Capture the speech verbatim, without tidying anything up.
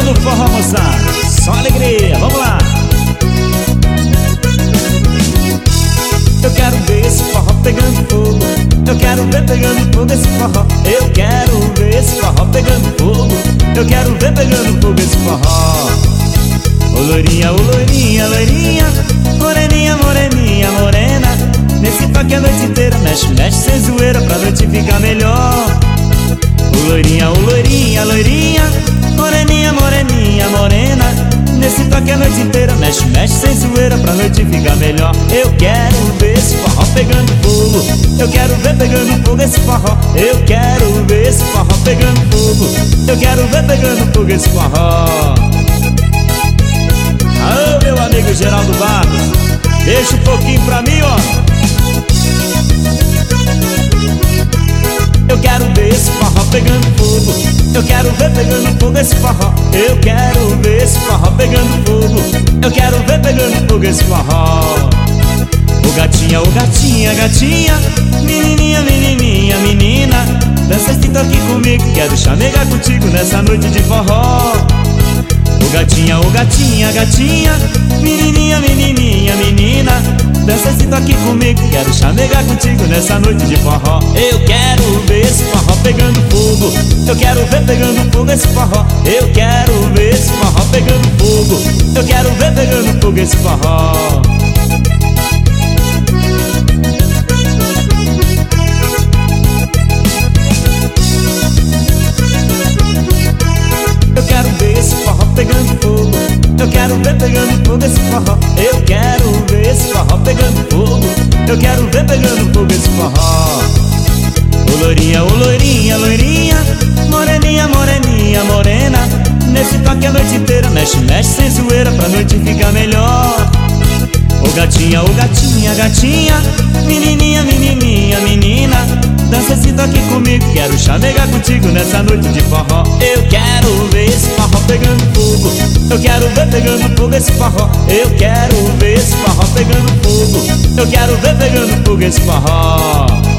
do forró, moçada, só alegria, vamos lá. Eu quero ver esse forró pegando fogo, eu quero ver pegando fogo esse forró. Eu quero ver esse forró pegando fogo, eu quero ver pegando fogo esse forró. Ô loirinha, ô loirinha, loirinha, moreninha, moreninha, morena, nesse toque a noite inteira, mexe, mexe sem zoeira pra noite ficar melhor. Ô loirinha, ô loirinha, loirinha, moreninha, moreninha, morena, nesse toque a noite inteira, mexe, mexe sem zoeira pra noite ficar melhor. Eu quero ver esse forró pegando fogo, eu quero ver pegando fogo esse forró. Eu quero ver esse forró pegando fogo, eu quero ver pegando fogo esse forró. Aô, meu amigo Geraldo Barros, deixa um pouquinho pra mim, ó. Eu quero ver esse forró pegando fogo, eu quero ver pegando fogo esse forró. Eu quero ver esse forró pegando fogo, eu quero ver pegando fogo esse forró. Ô gatinha, ô gatinha, gatinha, menininha, menininha, menina, dança esse toque comigo, quero chamegar contigo nessa noite de forró. Ô gatinha, ô gatinha, gatinha, menininha, menininha, menina, dança esse toque comigo, quero chamegar contigo nessa noite de forró. Eu quero ver esse forró pegando fogo, eu quero ver pegando fogo esse forró. Eu quero ver esse forró pegando fogo, eu quero ver pegando fogo esse forró. Eu quero ver esse forró pegando fogo, eu quero ver pegando fogo esse forró. Eu quero ver esse forró pegando fogo, eu quero ver pegando fogo esse forró. Ô loirinha, ô loirinha, loirinha, moreninha, moreninha, morena, nesse toque a noite inteira, mexe, mexe sem zoeira pra noite ficar melhor. Ô gatinha, ô gatinha, gatinha, menininha, menininha, menina, dança esse toque comigo, quero chamegar contigo nessa noite de forró. Eu quero ver esse forró pegando fogo, eu quero ver pegando fogo esse forró. Eu quero ver esse forró pegando fogo, eu quero ver pegando fogo esse forró.